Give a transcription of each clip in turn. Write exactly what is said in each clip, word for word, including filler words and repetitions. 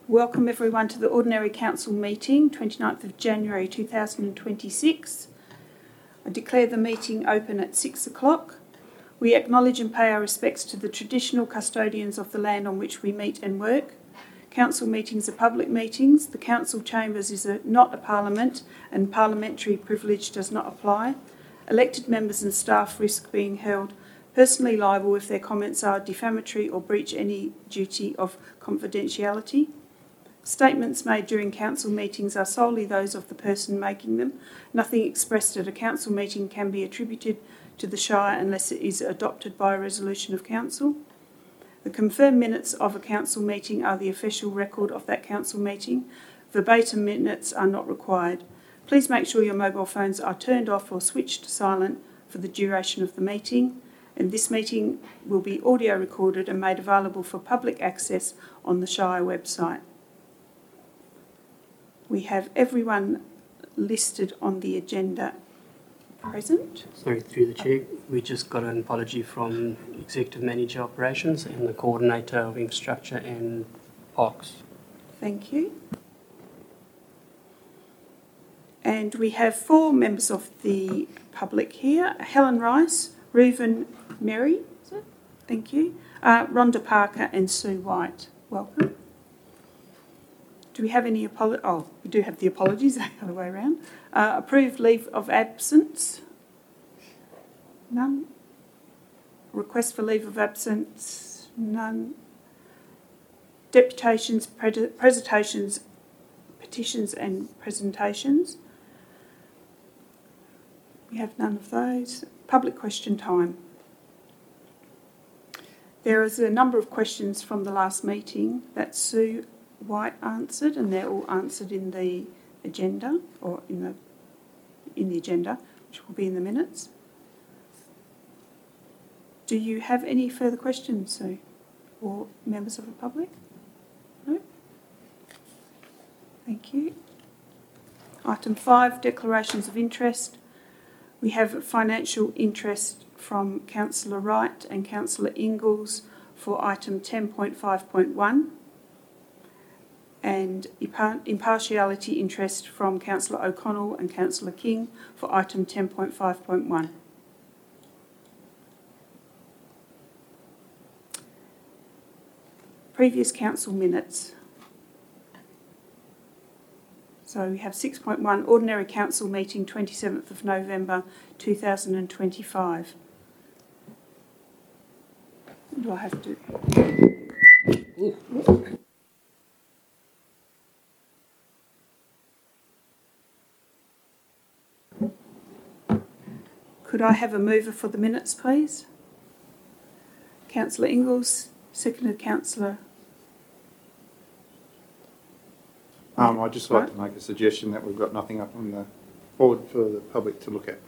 Welcome everyone to the Ordinary Council meeting, twenty-ninth of January two thousand twenty-six. I declare the meeting open at six o'clock. We acknowledge and pay our respects to the traditional custodians of the land on which we meet and work. Council meetings are public meetings. The council chambers is a, not a parliament, and parliamentary privilege does not apply. Elected members and staff risk being held personally liable if their comments are defamatory or breach any duty of confidentiality. Statements made during council meetings are solely those of the person making them. Nothing expressed at a council meeting can be attributed to the Shire unless it is adopted by a resolution of council. The confirmed minutes of a council meeting are the official record of that council meeting. Verbatim minutes are not required. Please make sure your mobile phones are turned off or switched to silent for the duration of the meeting. And this meeting will be audio recorded and made available for public access on the Shire website. We have everyone listed on the agenda present. Sorry, through the Chair, we just got an apology from Executive Manager Operations and the Coordinator of Infrastructure and Parks. Thank you. And we have four members of the public here. Helen Rice, Reuven Merry, is it? Thank you. Uh, Rhonda Parker and Sue White. Welcome. Do we have any apologies? Oh, we do have the apologies, the other way around. Uh, approved leave of absence? None. Request for leave of absence? None. Deputations, pre- presentations, petitions and presentations? We have none of those. Public question time. There is a number of questions from the last meeting that Sue White answered, and they're all answered in the agenda, or in the in the agenda, which will be in the minutes. Do you have any further questions, Sue, or members of the public? No? Thank you. Item five, declarations of interest. We have financial interest from Councillor Wright and Councillor Ingalls for item ten point five point one. And impartiality interest from Councillor O'Connell and Councillor King for item ten point five point one. Previous council minutes. So we have six point one, Ordinary Council meeting twenty-seventh of November two thousand twenty-five. Do I have to... Ooh. Could I have a mover for the minutes, please? Councillor Ingalls, seconded Councillor. Um, I'd just like right. to make a suggestion that we've got nothing up on the board for the public to look at.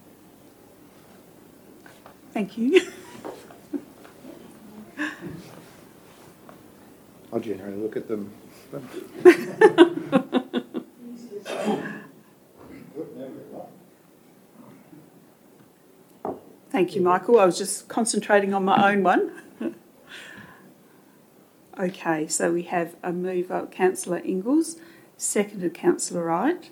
Thank you. I generally look at them. Thank you, Michael. I was just concentrating on my own one. Okay, so we have a mover, Councillor Ingalls, seconded Councillor Wright.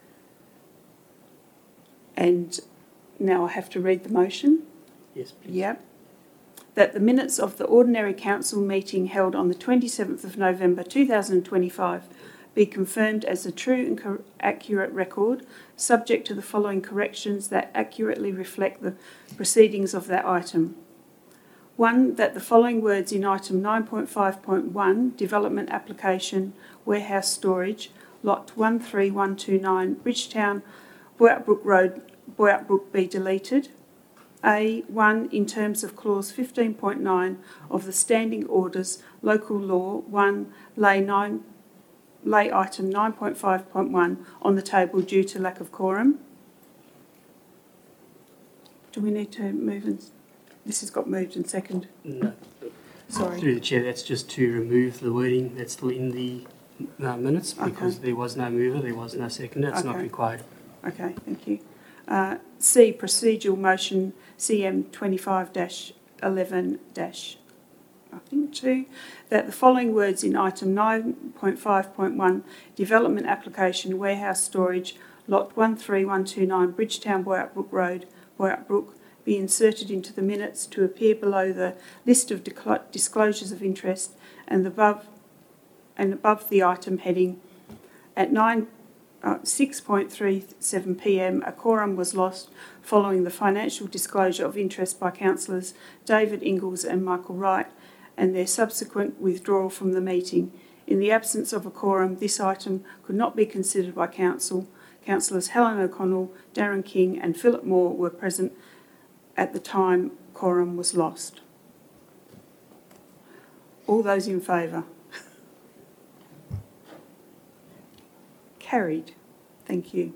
And now I have to read the motion. Yes, please. Yep. That the minutes of the Ordinary Council meeting held on the twenty-seventh of November two thousand twenty-five be confirmed as a true and cor- accurate record, subject to the following corrections that accurately reflect the proceedings of that item. One, that the following words in item nine point five point one, Development Application, Warehouse Storage, Lot one three one two nine, Bridgetown, Boyartbrook Road, Boyartbrook be deleted. A one, in terms of clause fifteen point nine of the Standing Orders, Local Law one, lay nine, lay item nine point five point one on the table due to lack of quorum. Do we need to move and... This has got moved and second. No. Sorry. Through the Chair, that's just to remove the wording that's still in the uh, minutes because Okay. there was no mover, there was no seconder, it's Okay. not required. Okay, thank you. Uh, C, procedural motion C M twenty-five dash eleven dash I think two, that the following words in item nine point five point one, development application, warehouse storage, lot one three one two nine, Bridgetown, Boyack Brook Road, Boyack Brook, be inserted into the minutes to appear below the list of disclosures of interest and above and above the item heading. At nine, uh, six point three seven p m, a quorum was lost following the financial disclosure of interest by councillors David Ingalls and Michael Wright and their subsequent withdrawal from the meeting. In the absence of a quorum, this item could not be considered by council. Councillors Helen O'Connell, Darren King and Philip Moore were present at the time quorum was lost. All those in favour? Carried. Thank you.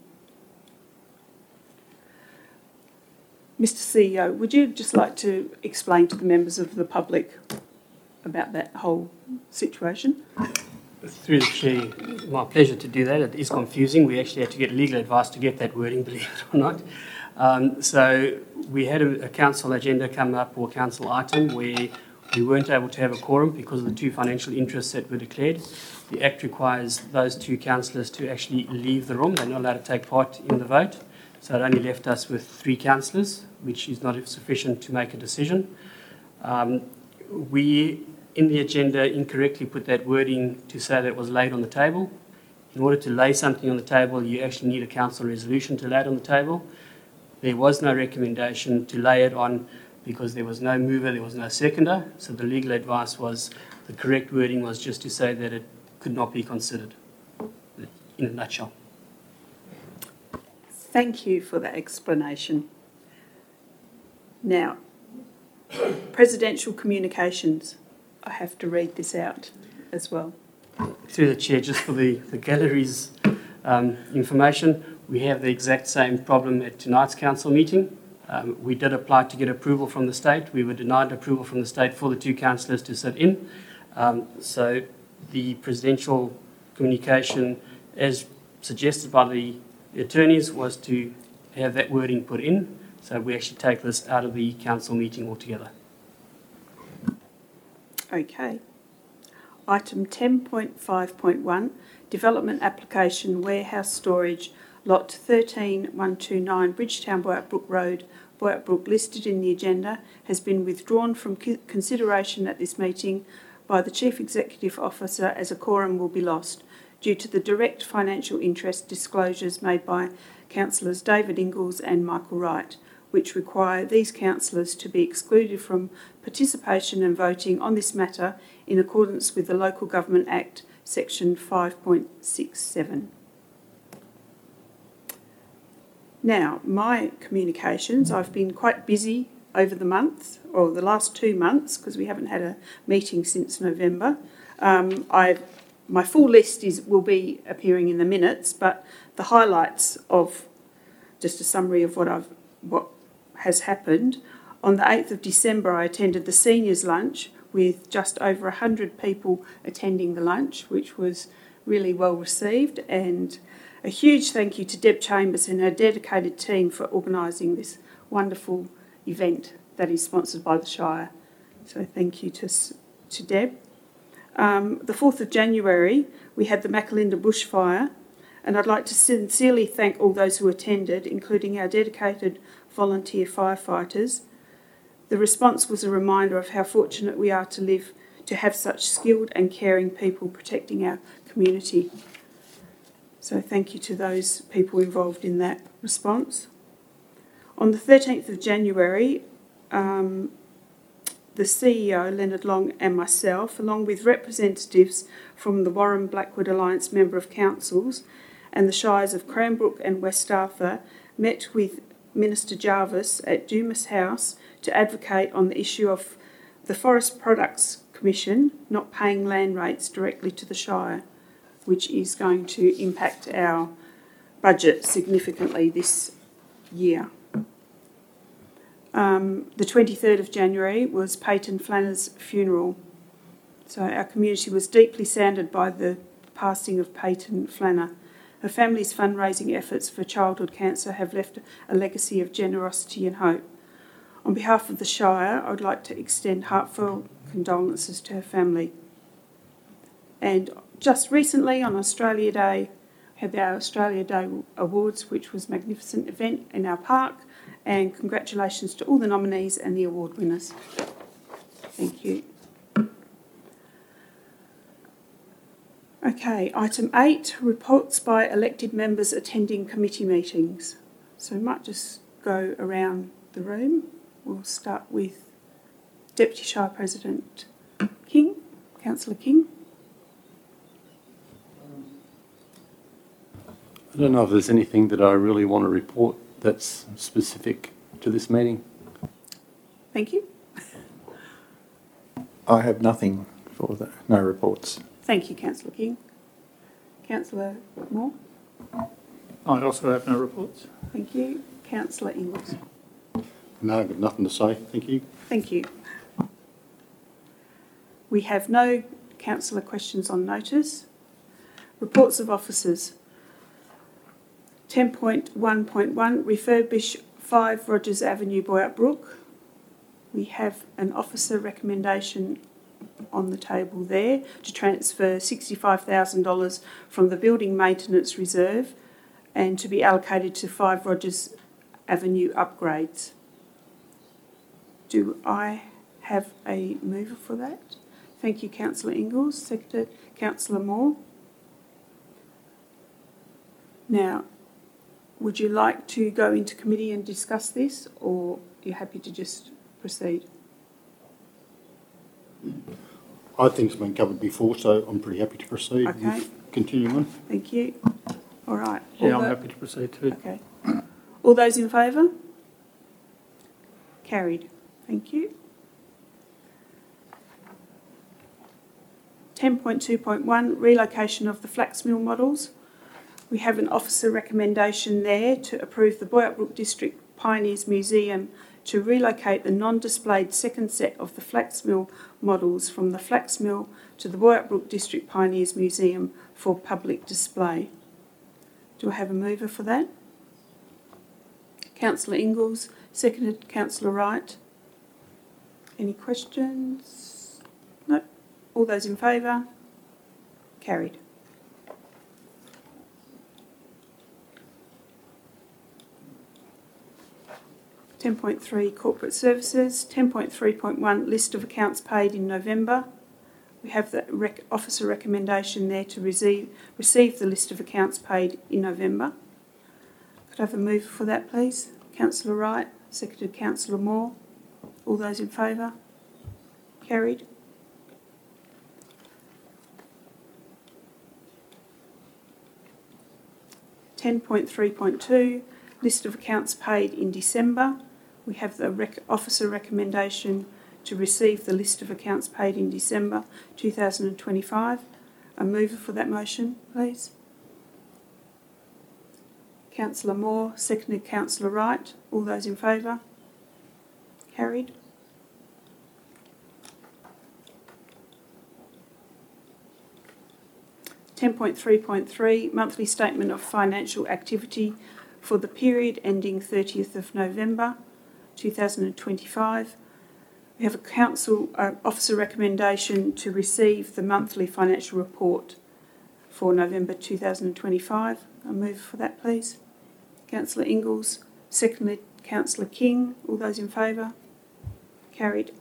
Mister C E O, would you just like to explain to the members of the public about that whole situation? Through the Chair, my pleasure to do that. It is confusing. We actually had to get legal advice to get that wording, believe it or not. Um, so we had a, a council agenda come up, or a council item, where we weren't able to have a quorum because of the two financial interests that were declared. The Act requires those two councillors to actually leave the room. They're not allowed to take part in the vote. So it only left us with three councillors, which is not sufficient to make a decision. Um, we, in the agenda, incorrectly put that wording to say that it was laid on the table. In order to lay something on the table, you actually need a council resolution to lay it on the table. There was no recommendation to lay it on because there was no mover, there was no seconder. So the legal advice was, the correct wording was just to say that it could not be considered, in a nutshell. Thank you for that explanation. Now, presidential communications. I have to read this out as well. Through the Chair, just for the, the gallery's um, information, we have the exact same problem at tonight's council meeting. Um, we did apply to get approval from the state. We were denied approval from the state for the two councillors to sit in. Um, so the presidential communication, as suggested by the attorneys, was to have that wording put in. So we actually take this out of the council meeting altogether. Okay. Item ten point five point one, development application, warehouse storage, lot thirteen one two nine, Bridgetown, Boyack Brook Road, Boyack Brook, listed in the agenda, has been withdrawn from consideration at this meeting by the Chief Executive Officer, as a quorum will be lost due to the direct financial interest disclosures made by councillors David Ingalls and Michael Wright, which require these councillors to be excluded from participation and voting on this matter in accordance with the Local Government Act, section five point six seven. Now, my communications, I've been quite busy over the month, or the last two months, because we haven't had a meeting since November. Um, I've, my full list is will be appearing in the minutes, but the highlights of just a summary of what I've what has happened. On the eighth of December, I attended the seniors' lunch with just over one hundred people attending the lunch, which was really well received, and a huge thank you to Deb Chambers and her dedicated team for organising this wonderful event that is sponsored by the Shire. So thank you to, to Deb. Um, the fourth of January, we had the Macalinda bushfire, and I'd like to sincerely thank all those who attended, including our dedicated volunteer firefighters. The response was a reminder of how fortunate we are to live, to have such skilled and caring people protecting our community. So thank you to those people involved in that response. On the thirteenth of January, um, the C E O, Leonard Long, and myself, along with representatives from the Warren Blackwood Alliance Member of Councils and the Shires of Cranbrook and West Arthur, met with Minister Jarvis at Dumas House to advocate on the issue of the Forest Products Commission not paying land rates directly to the Shire, which is going to impact our budget significantly this year. Um, the twenty-third of January was Peyton Flanner's funeral. So our community was deeply saddened by the passing of Peyton Flanner. Her family's fundraising efforts for childhood cancer have left a legacy of generosity and hope. On behalf of the Shire, I would like to extend heartfelt condolences to her family. And just recently on Australia Day, had our Australia Day Awards, which was a magnificent event in our park, and congratulations to all the nominees and the award winners. Thank you. Okay, item eight, reports by elected members attending committee meetings. So we might just go around the room. We'll start with Deputy Shire President King, Councillor King. I don't know if there's anything that I really want to report that's specific to this meeting. Thank you. I have nothing for that, no reports. Thank you, Councillor King. Councillor Moore. I also have no reports. Thank you. Councillor Ingles. No, I've got nothing to say, thank you. Thank you. We have no councillor questions on notice. Reports of officers. ten point one point one, refurbish five Rogers Avenue, Boyack Brook. We have an officer recommendation on the table there to transfer sixty-five thousand dollars from the Building Maintenance Reserve and to be allocated to five Rogers Avenue upgrades. Do I have a mover for that? Thank you, Councillor Ingles. Seconded, Councillor Moore. Now, would you like to go into committee and discuss this, or are you happy to just proceed? I think it's been covered before, so I'm pretty happy to proceed Okay. with continuing on. Thank you. All right. Yeah, All I'm tho- happy to proceed too. Okay. All those in favour? Carried. Thank you. ten point two point one, relocation of the flax mill models. We have an officer recommendation there to approve the Boyack Brook District Pioneers Museum to relocate the non-displayed second set of the flax mill models from the flax mill to the Boyack Brook District Pioneers Museum for public display. Do I have a mover for that? Councillor Ingles, seconded Councillor Wright. Any questions? No. All those in favour? Carried. ten point three, corporate services. ten point three point one, list of accounts paid in November. We have the rec- officer recommendation there to receive, receive the list of accounts paid in November. Could I have a mover for that, please? Councillor Wright, seconded Councillor Moore. All those in favour? Carried. ten point three point two, list of accounts paid in December. We have the rec- officer recommendation to receive the list of accounts paid in December two thousand twenty-five. A mover for that motion, please. Councillor Moore, seconded Councillor Wright. All those in favour? Carried. ten point three point three, monthly statement of financial activity for the period ending thirtieth of November two thousand twenty-five. We have a council uh, officer recommendation to receive the monthly financial report for November two thousand twenty-five. A move for that, please. Councillor Ingles, seconded Councillor King. All those in favour? Carried.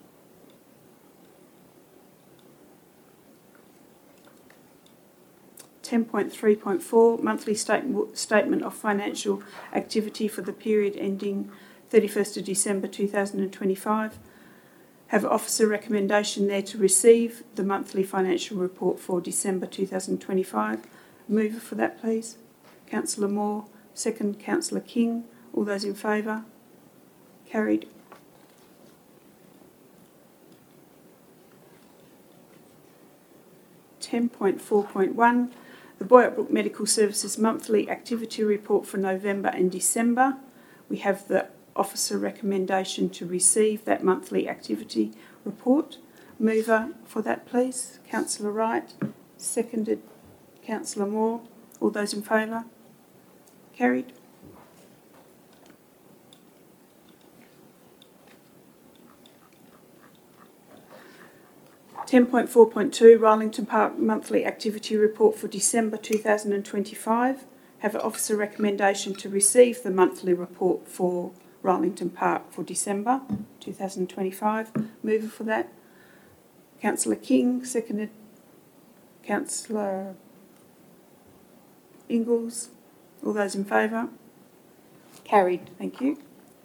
ten point three point four, monthly state- statement of financial activity for the period ending thirty-first of December two thousand twenty-five. Have officer recommendation there to receive the monthly financial report for December two thousand twenty-five. Mover for that, please. Councillor Moore, second Councillor King. All those in favour? Carried. ten point four point one, the Boyack Brook Medical Services monthly activity report for November and December. We have the officer recommendation to receive that monthly activity report. Mover for that, please. Councillor Wright, seconded Councillor Moore. All those in favour? Carried. ten point four point two, Rollington Park Monthly Activity Report for December two thousand twenty-five. Have an officer recommendation to receive the monthly report for Rollington Park for December two thousand twenty-five. Mover for that. Councillor King, seconded. Councillor Ingalls. All those in favour? Carried. Thank you.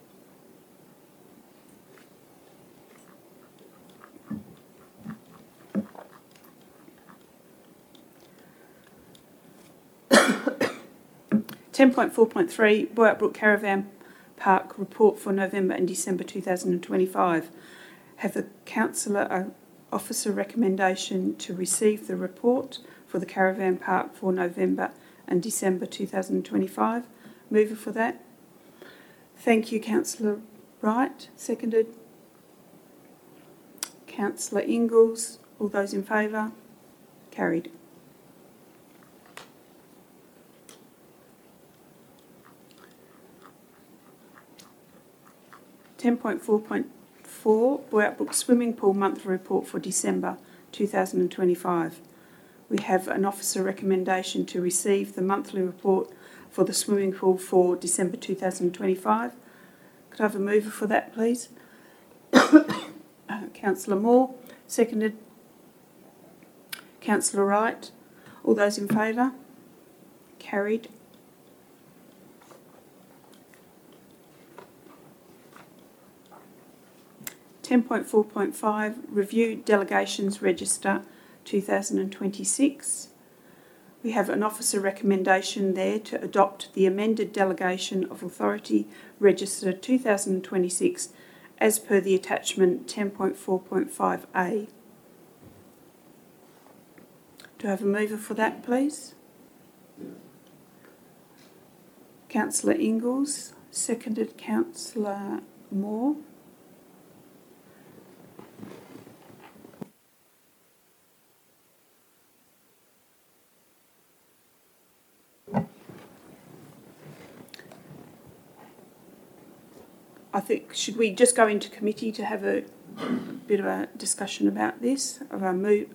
ten point four point three, Boyack Brook Caravan Park report for November and December two thousand twenty-five. Have the councillor uh, officer recommendation to receive the report for the caravan park for November and December two thousand twenty-five. Mover for that. Thank you, Councillor Wright. Seconded. Councillor Ingalls. All those in favour? Carried. ten point four point four, Boyack Brook Swimming Pool Monthly Report for December two thousand twenty-five. We have an officer recommendation to receive the monthly report for the swimming pool for December two thousand twenty-five. Could I have a mover for that, please? uh, Councillor Moore, seconded. Councillor Wright. All those in favour? Carried. ten point four point five, Review Delegations Register two thousand twenty-six. We have an officer recommendation there to adopt the amended Delegation of Authority Register two thousand twenty-six as per the attachment ten point four point five A. Do I have a mover for that, please? Councillor Ingalls, seconded. Councillor Moore. I think, should we just go into committee to have a bit of a discussion about this? Of our move,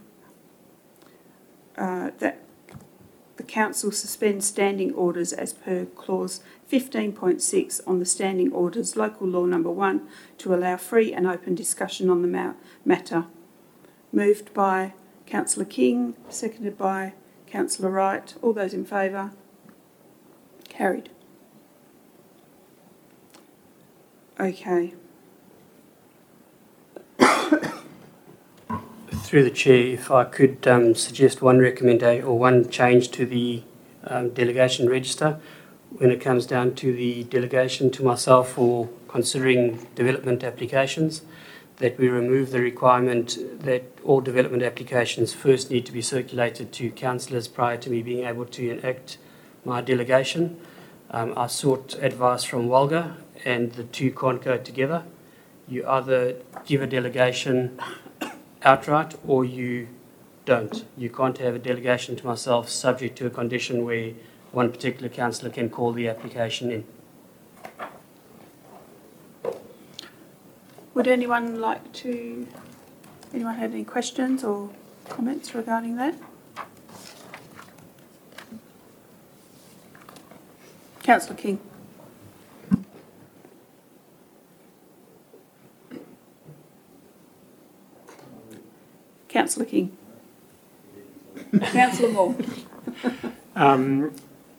uh, that the council suspends standing orders as per clause fifteen point six on the standing orders, local law number one, to allow free and open discussion on the ma- matter. Moved by Councillor King, seconded by Councillor Wright. All those in favour? Carried. Okay. Through the chair, if I could um, suggest one recommendation or one change to the um, delegation register when it comes down to the delegation to myself for considering development applications, that we remove the requirement that all development applications first need to be circulated to councillors prior to me being able to enact my delegation. Um, I sought advice from Walga, and the two can't go together. You either give a delegation outright or you don't. You can't have a delegation to myself subject to a condition where one particular councillor can call the application in. Would anyone like to, anyone have any questions or comments regarding that? Councillor King. Councillor King. Councillor Moore. Um,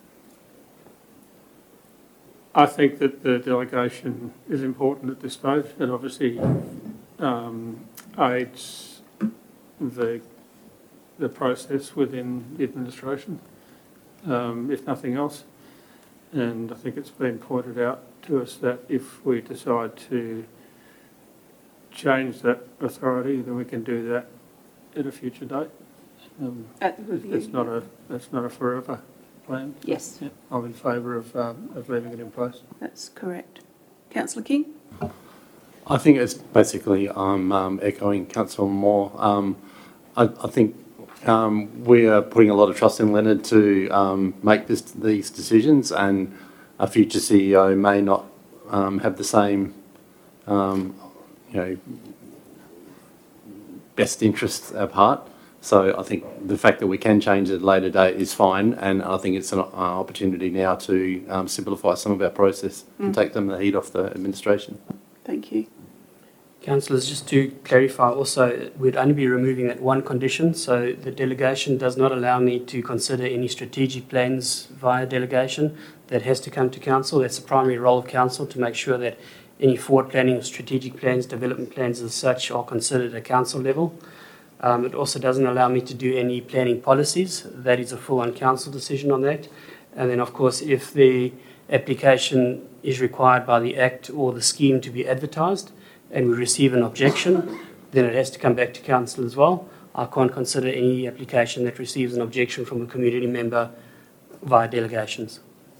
I think that the delegation is important at this stage. It obviously um, aids the the process within the administration, um, if nothing else. And I think it's been pointed out to us that if we decide to change that authority, then we can do that at a future date. Um, At the review. It's not a that's not a forever plan. Yes, Yeah, I'm in favour of um, of leaving it in place. that's correct. Councillor King? I think it's basically I'm um, echoing Councillor Moore. Um, I, I think um, we are putting a lot of trust in Leonard to um, make this, these decisions, and a future C E O may not um, have the same, um, you know, best interests at heart. So I think the fact that we can change at a later date is fine, and I think it's an uh, opportunity now to um, simplify some of our process Mm. and take them the heat off the administration. Thank you. Councillors, just to clarify also, we'd only be removing that one condition, so the delegation does not allow me to consider any strategic plans via delegation. That has to come to council. That's the primary role of council, to make sure that any forward planning or strategic plans, development plans as such, are considered at council level. Um, it also doesn't allow me to do any planning policies. That is a full-on council decision on that. And then, of course, if the application is required by the Act or the scheme to be advertised and we receive an objection, then it has to come back to council as well. I can't consider any application that receives an objection from a community member via delegations.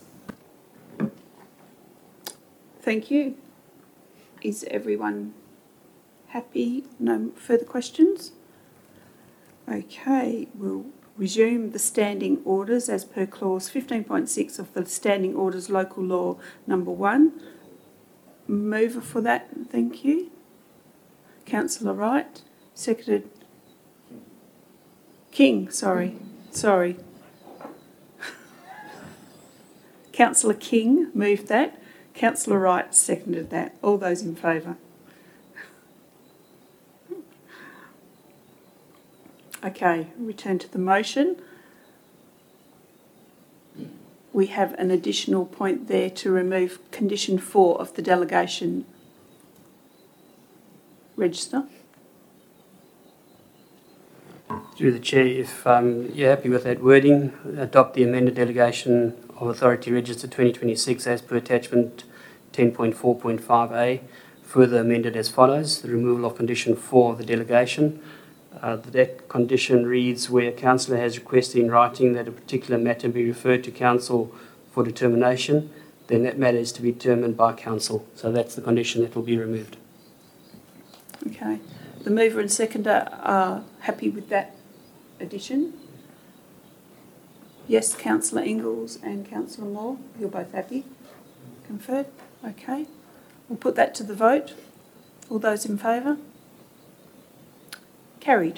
Thank you. Is everyone happy? No further questions? Okay, we'll resume the standing orders as per clause fifteen point six of the Standing Orders Local Law number one. Mover for that, thank you. Councillor Wright, seconded. King, sorry, sorry. Councillor King moved that. Councillor Wright seconded that. All those in favour? Okay, return to the motion. We have an additional point there to remove condition four of the delegation register. Through the Chair, if um, you're happy with that wording, adopt the amended delegation of Authority Register twenty twenty-six as per attachment ten point four point five A, further amended as follows. The removal of condition four of the delegation. Uh, that condition reads, where a councillor has requested in writing that a particular matter be referred to council for determination, then that matter is to be determined by council. So that's the condition that will be removed. Okay. The mover and seconder are happy with that addition? Yes, Councillor Ingalls and Councillor Moore, you're both happy? Conferred? Okay. We'll put that to the vote. All those in favour? Carried.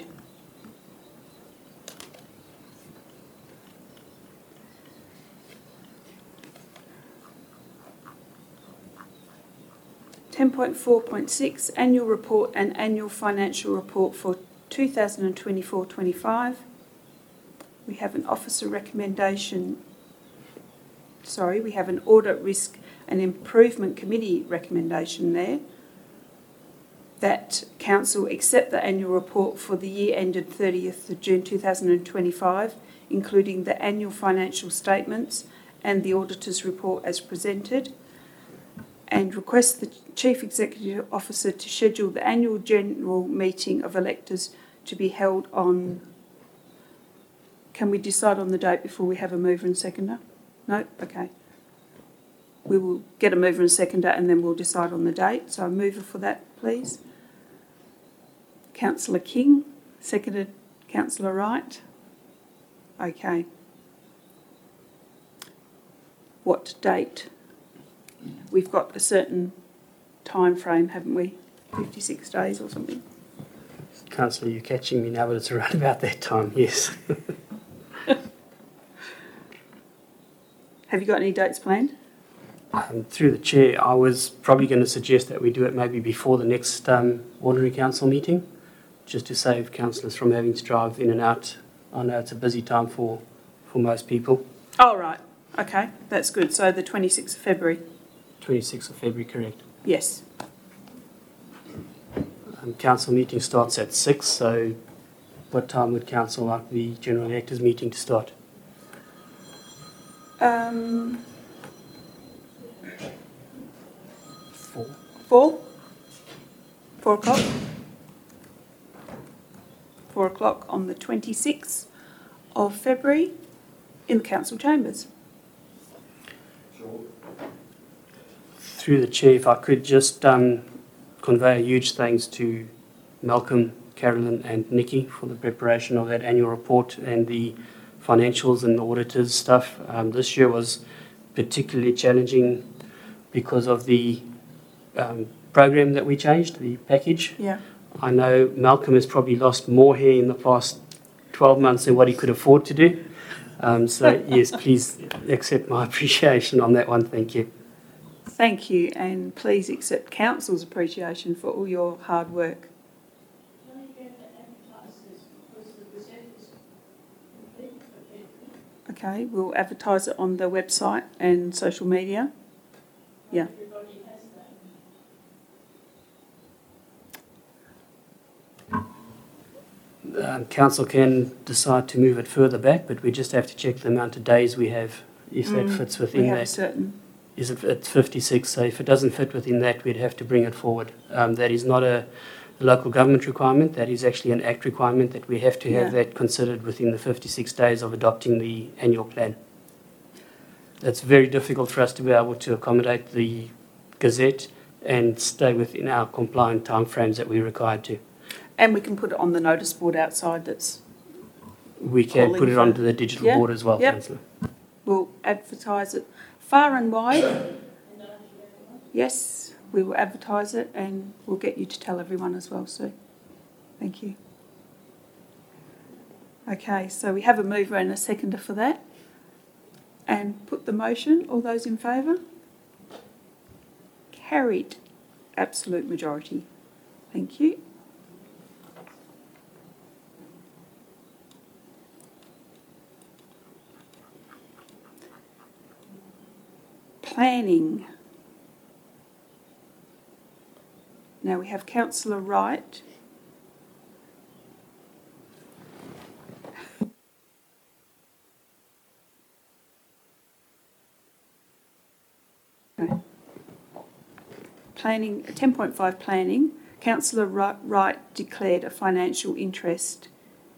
ten point four point six, Annual Report and Annual Financial Report for two thousand twenty-four twenty-five. We have an officer recommendation, sorry, we have an Audit Risk and Improvement Committee recommendation there, that Council accept the annual report for the year ended thirtieth of June two thousand twenty-five, including the annual financial statements and the auditor's report as presented, and request the Chief Executive Officer to schedule the annual general meeting of electors to be held on... Can we decide on the date before we have a mover and seconder? No? Okay. We will get a mover and seconder and then we'll decide on the date. So a mover for that, please. Councillor King, seconded Councillor Wright. Okay. What date? We've got a certain time frame, haven't we? fifty-six days or something. Councillor, you're catching me now, but it's around about that time, yes. Have you got any dates planned? Um, through the Chair, I was probably going to suggest that we do it maybe before the next um, ordinary council meeting, just to save councillors from having to drive in and out. I know it's a busy time for, for most people. Oh, right. Okay, that's good. So the twenty-sixth of February? twenty-sixth of February, correct. Yes. Um, council meeting starts at six, so what time would council like the general electors meeting to start? Um, Four. four? Four o'clock? Four o'clock on the twenty-sixth of February in the council chambers. Through the Chair, if I could just um, convey a huge thanks to Malcolm, Carolyn and Nikki for the preparation of that annual report and the financials and the auditors stuff. Um, this year was particularly challenging because of the um, program that we changed, the package. Yeah. I know Malcolm has probably lost more hair in the past twelve months than what he could afford to do. Um, so, yes, please accept my appreciation on that one. Thank you. Thank you, and please accept Council's appreciation for all your hard work. Okay, we'll advertise it on the website and social media. Yeah. Um, council can decide to move it further back, but we just have to check the amount of days we have, if that Mm, fits we within have a that. certain. Is it at fifty-six? So if it doesn't fit within that, we'd have to bring it forward. Um, that is not a local government requirement. That is actually an Act requirement that we have to have Yeah. that considered within the fifty-six days of adopting the annual plan. It's very difficult for us to be able to accommodate the Gazette and stay within our compliant timeframes that we're required to. And we can put it on the notice board outside. That's We can Calling put it for- onto the digital Yeah, board as well, yep. Councillor. we'll advertise it far and wide. Yes, we will advertise it, and we'll get you to tell everyone as well, Sue. Thank you. Okay, so we have a mover and a seconder for that. And put the motion. All those in favour? Carried. Absolute majority. Thank you. Planning. Now we have Councillor Wright. Okay. Planning, ten point five planning. Councillor Wright declared a financial interest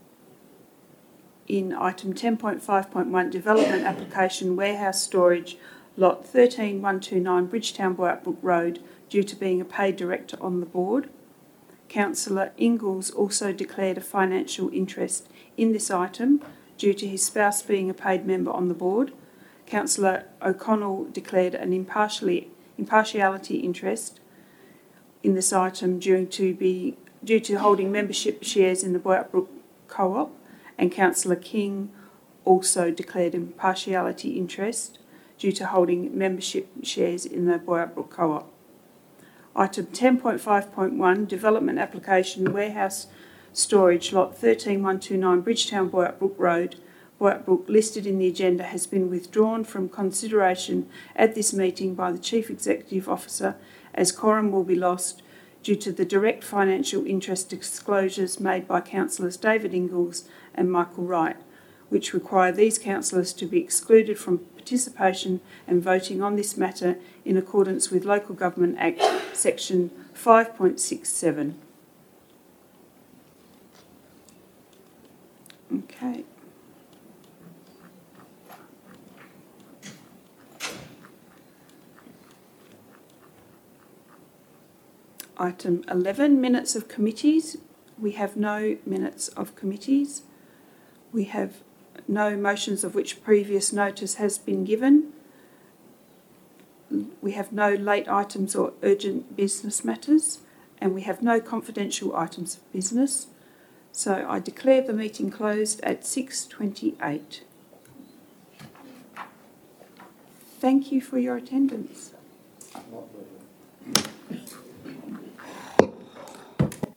in item ten point five point one, development application warehouse storage, lot thirteen one two nine, Bridgetown Boyartbrook Road, due to being a paid director on the board. Councillor Ingalls also declared a financial interest in this item due to his spouse being a paid member on the board. Councillor O'Connell declared an impartially, impartiality interest in this item due to, be, due to holding membership shares in the Boyartbrook Co-op, and Councillor King also declared impartiality interest due to holding membership shares in the Boyartbrook Co-op. Item ten point five point one, development application warehouse storage, lot thirteen one two nine, Bridgetown Boyartbrook Road, Boyartbrook, listed in the agenda, has been withdrawn from consideration at this meeting by the Chief Executive Officer, as quorum will be lost due to the direct financial interest disclosures made by Councillors David Ingalls and Michael Wright, which require these councillors to be excluded from participation and voting on this matter in accordance with Local Government Act section five point six seven. Okay. Item eleven, minutes of committees. We have no minutes of committees. We have no motions of which previous notice has been given. We have no late items or urgent business matters, and we have no confidential items of business. So I declare the meeting closed at six twenty-eight. Thank you for your attendance. Not really.